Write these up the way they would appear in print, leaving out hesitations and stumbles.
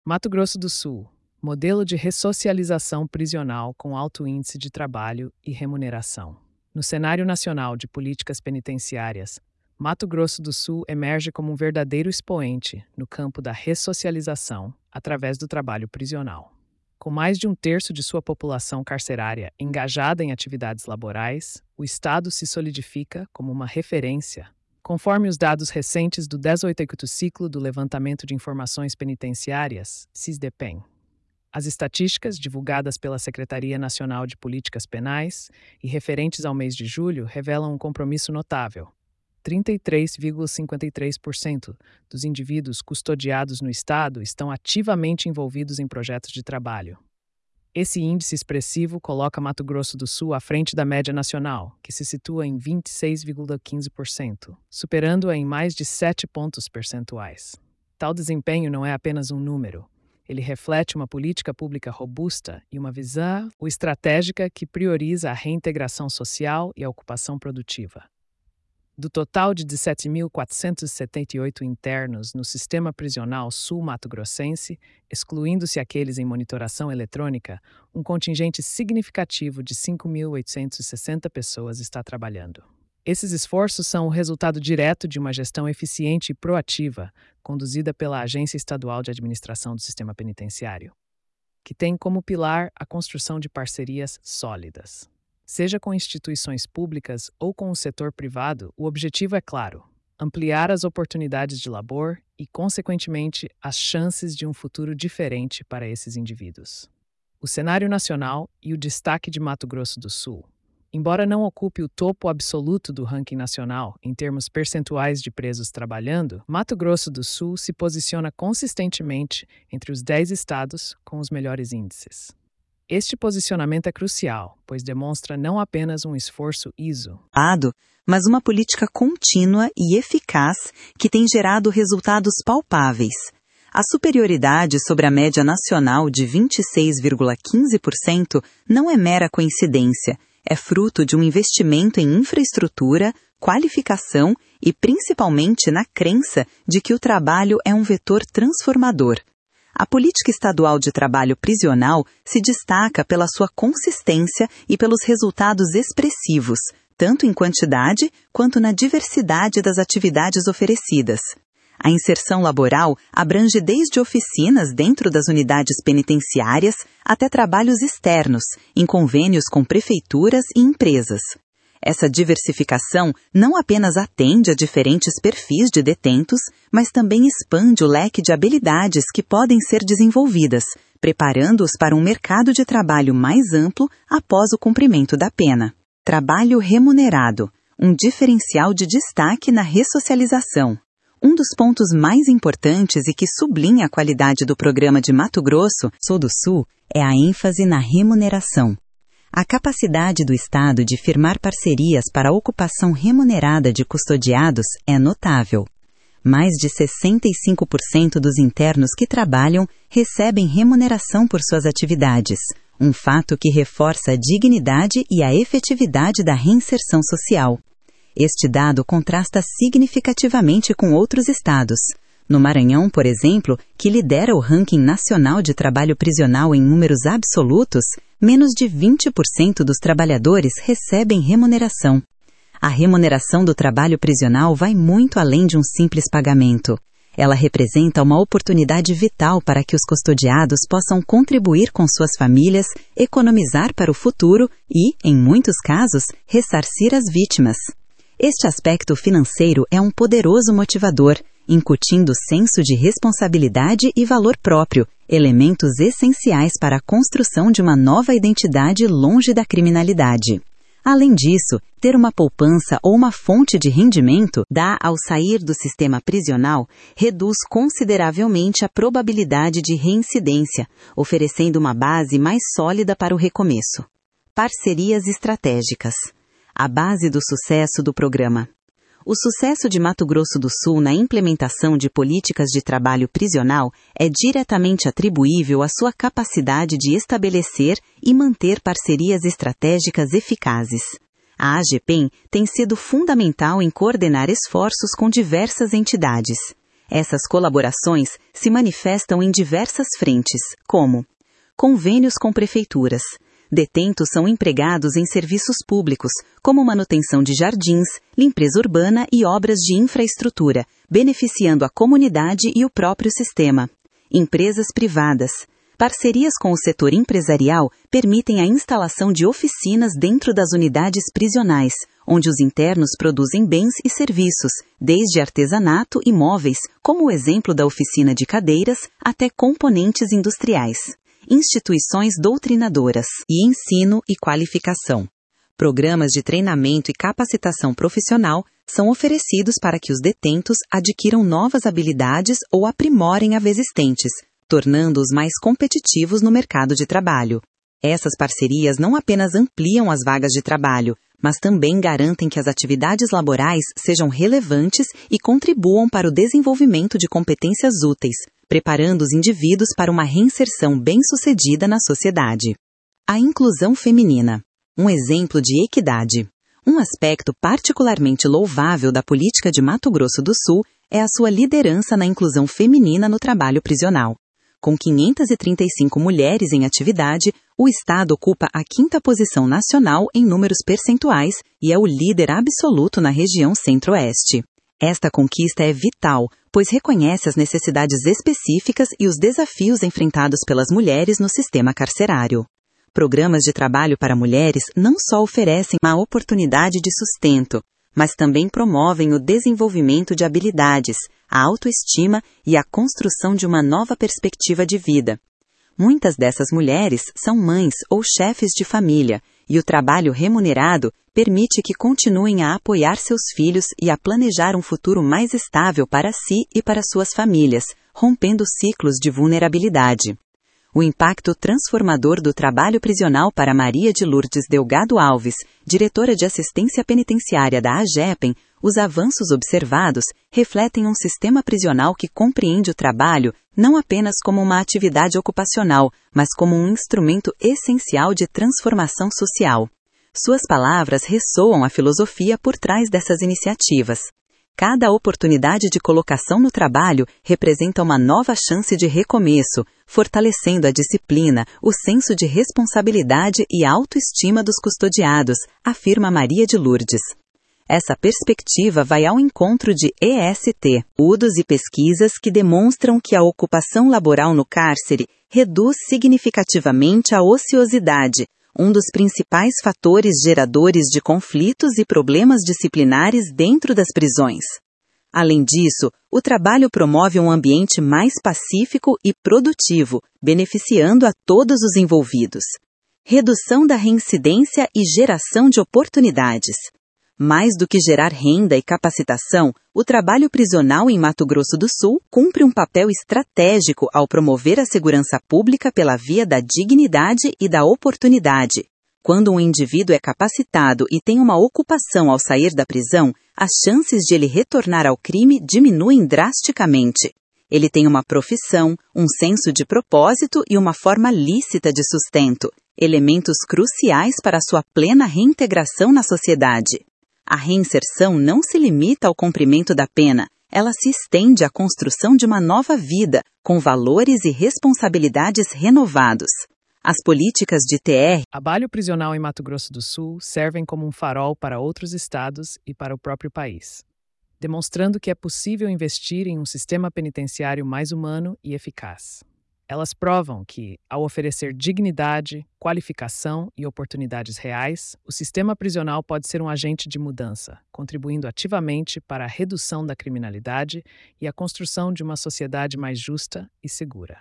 Mato Grosso do Sul. Modelo de ressocialização prisional com alto índice de trabalho e remuneração. No cenário nacional de políticas penitenciárias, Mato Grosso do Sul emerge como um verdadeiro expoente no campo da ressocialização através do trabalho prisional. Com mais de um terço de sua população carcerária engajada em atividades laborais, o Estado se solidifica como uma referência, conforme os dados recentes do 18º Ciclo do Levantamento de Informações Penitenciárias, SISDEPEN. As estatísticas divulgadas pela Secretaria Nacional de Políticas Penais e referentes ao mês de julho revelam um compromisso notável. 33,53% dos indivíduos custodiados no Estado estão ativamente envolvidos em projetos de trabalho. Esse índice expressivo coloca Mato Grosso do Sul à frente da média nacional, que se situa em 26,15%, superando-a em mais de 7 pontos percentuais. Tal desempenho não é apenas um número. Ele reflete uma política pública robusta e uma visão estratégica que prioriza a reintegração social e a ocupação produtiva. Do total de 17.478 internos no sistema prisional sul-mato-grossense, excluindo-se aqueles em monitoração eletrônica, um contingente significativo de 5.860 pessoas está trabalhando. Esses esforços são o resultado direto de uma gestão eficiente e proativa, conduzida pela Agência Estadual de Administração do Sistema Penitenciário, que tem como pilar a construção de parcerias sólidas. Seja com instituições públicas ou com o setor privado, o objetivo é claro: ampliar as oportunidades de labor e, consequentemente, as chances de um futuro diferente para esses indivíduos. O cenário nacional e o destaque de Mato Grosso do Sul. Embora não ocupe o topo absoluto do ranking nacional em termos percentuais de presos trabalhando, Mato Grosso do Sul se posiciona consistentemente entre os 10 estados com os melhores índices. Este posicionamento é crucial, pois demonstra não apenas um esforço mas uma política contínua e eficaz que tem gerado resultados palpáveis. A superioridade sobre a média nacional de 26,15% não é mera coincidência, é fruto de um investimento em infraestrutura, qualificação e principalmente na crença de que o trabalho é um vetor transformador. A política estadual de trabalho prisional se destaca pela sua consistência e pelos resultados expressivos, tanto em quantidade quanto na diversidade das atividades oferecidas. A inserção laboral abrange desde oficinas dentro das unidades penitenciárias até trabalhos externos, em convênios com prefeituras e empresas. Essa diversificação não apenas atende a diferentes perfis de detentos, mas também expande o leque de habilidades que podem ser desenvolvidas, preparando-os para um mercado de trabalho mais amplo após o cumprimento da pena. Trabalho remunerado, um diferencial de destaque na ressocialização. Um dos pontos mais importantes e que sublinha a qualidade do programa de Mato Grosso do Sul é a ênfase na remuneração. A capacidade do Estado de firmar parcerias para a ocupação remunerada de custodiados é notável. Mais de 65% dos internos que trabalham recebem remuneração por suas atividades, um fato que reforça a dignidade e a efetividade da reinserção social. Este dado contrasta significativamente com outros estados. No Maranhão, por exemplo, que lidera o ranking nacional de trabalho prisional em números absolutos, menos de 20% dos trabalhadores recebem remuneração. A remuneração do trabalho prisional vai muito além de um simples pagamento. Ela representa uma oportunidade vital para que os custodiados possam contribuir com suas famílias, economizar para o futuro e, em muitos casos, ressarcir as vítimas. Este aspecto financeiro é um poderoso motivador, incutindo senso de responsabilidade e valor próprio, elementos essenciais para a construção de uma nova identidade longe da criminalidade. Além disso, ter uma poupança ou uma fonte de rendimento ao sair do sistema prisional reduz consideravelmente a probabilidade de reincidência, oferecendo uma base mais sólida para o recomeço. Parcerias estratégicas. A base do sucesso do programa. O sucesso de Mato Grosso do Sul na implementação de políticas de trabalho prisional é diretamente atribuível à sua capacidade de estabelecer e manter parcerias estratégicas eficazes. A AGPEN tem sido fundamental em coordenar esforços com diversas entidades. Essas colaborações se manifestam em diversas frentes, como convênios com prefeituras. Detentos são empregados em serviços públicos, como manutenção de jardins, limpeza urbana e obras de infraestrutura, beneficiando a comunidade e o próprio sistema. Empresas privadas. Parcerias com o setor empresarial permitem a instalação de oficinas dentro das unidades prisionais, onde os internos produzem bens e serviços, desde artesanato e móveis, como o exemplo da oficina de cadeiras, até componentes industriais. Instituições doutrinadoras e ensino e qualificação. Programas de treinamento e capacitação profissional são oferecidos para que os detentos adquiram novas habilidades ou aprimorem as existentes, tornando-os mais competitivos no mercado de trabalho. Essas parcerias não apenas ampliam as vagas de trabalho, mas também garantem que as atividades laborais sejam relevantes e contribuam para o desenvolvimento de competências úteis, preparando os indivíduos para uma reinserção bem-sucedida na sociedade. A inclusão feminina. Um exemplo de equidade. Um aspecto particularmente louvável da política de Mato Grosso do Sul é a sua liderança na inclusão feminina no trabalho prisional. Com 535 mulheres em atividade, o Estado ocupa a 5ª posição nacional em números percentuais e é o líder absoluto na região Centro-Oeste. Esta conquista é vital, pois reconhece as necessidades específicas e os desafios enfrentados pelas mulheres no sistema carcerário. Programas de trabalho para mulheres não só oferecem uma oportunidade de sustento, mas também promovem o desenvolvimento de habilidades, a autoestima e a construção de uma nova perspectiva de vida. Muitas dessas mulheres são mães ou chefes de família, e o trabalho remunerado permite que continuem a apoiar seus filhos e a planejar um futuro mais estável para si e para suas famílias, rompendo ciclos de vulnerabilidade. O impacto transformador do trabalho prisional para Maria de Lourdes Delgado Alves, diretora de assistência penitenciária da AGEPEN, os avanços observados refletem um sistema prisional que compreende o trabalho não apenas como uma atividade ocupacional, mas como um instrumento essencial de transformação social. Suas palavras ressoam a filosofia por trás dessas iniciativas. Cada oportunidade de colocação no trabalho representa uma nova chance de recomeço, fortalecendo a disciplina, o senso de responsabilidade e a autoestima dos custodiados, afirma Maria de Lourdes. Essa perspectiva vai ao encontro de EST, estudos e pesquisas que demonstram que a ocupação laboral no cárcere reduz significativamente a ociosidade, um dos principais fatores geradores de conflitos e problemas disciplinares dentro das prisões. Além disso, o trabalho promove um ambiente mais pacífico e produtivo, beneficiando a todos os envolvidos. Redução da reincidência e geração de oportunidades. Mais do que gerar renda e capacitação, o trabalho prisional em Mato Grosso do Sul cumpre um papel estratégico ao promover a segurança pública pela via da dignidade e da oportunidade. Quando um indivíduo é capacitado e tem uma ocupação ao sair da prisão, as chances de ele retornar ao crime diminuem drasticamente. Ele tem uma profissão, um senso de propósito e uma forma lícita de sustento, elementos cruciais para a sua plena reintegração na sociedade. A reinserção não se limita ao cumprimento da pena, ela se estende à construção de uma nova vida, com valores e responsabilidades renovados. As políticas de TR. Trabalho prisional em Mato Grosso do Sul servem como um farol para outros estados e para o próprio país, demonstrando que é possível investir em um sistema penitenciário mais humano e eficaz. Elas provam que, ao oferecer dignidade, qualificação e oportunidades reais, o sistema prisional pode ser um agente de mudança, contribuindo ativamente para a redução da criminalidade e a construção de uma sociedade mais justa e segura.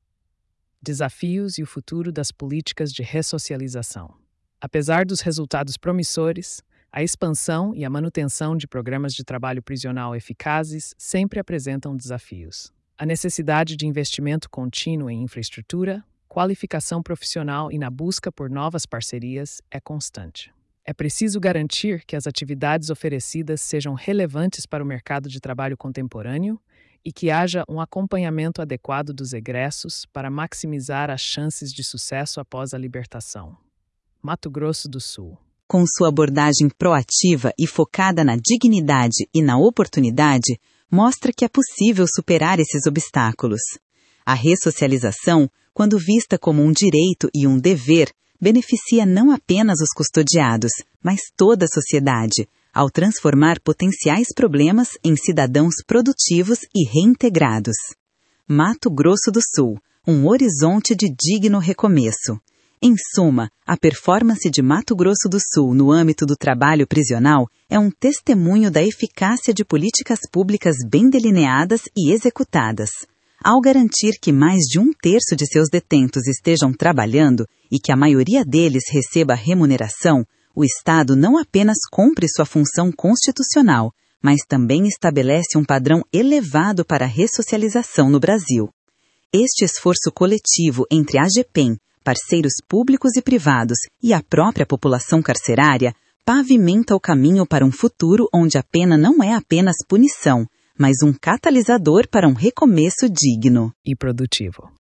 Desafios e o futuro das políticas de ressocialização. Apesar dos resultados promissores, a expansão e a manutenção de programas de trabalho prisional eficazes sempre apresentam desafios. A necessidade de investimento contínuo em infraestrutura, qualificação profissional e na busca por novas parcerias é constante. É preciso garantir que as atividades oferecidas sejam relevantes para o mercado de trabalho contemporâneo e que haja um acompanhamento adequado dos egressos para maximizar as chances de sucesso após a libertação. Mato Grosso do Sul. Com sua abordagem proativa e focada na dignidade e na oportunidade, mostra que é possível superar esses obstáculos. A ressocialização, quando vista como um direito e um dever, beneficia não apenas os custodiados, mas toda a sociedade, ao transformar potenciais problemas em cidadãos produtivos e reintegrados. Mato Grosso do Sul, um horizonte de digno recomeço. Em suma, a performance de Mato Grosso do Sul no âmbito do trabalho prisional é um testemunho da eficácia de políticas públicas bem delineadas e executadas. Ao garantir que mais de 1/3 de seus detentos estejam trabalhando e que a maioria deles receba remuneração, o Estado não apenas cumpre sua função constitucional, mas também estabelece um padrão elevado para a ressocialização no Brasil. Este esforço coletivo entre a AGPEM, parceiros públicos e privados e a própria população carcerária pavimenta o caminho para um futuro onde a pena não é apenas punição, mas um catalisador para um recomeço digno e produtivo.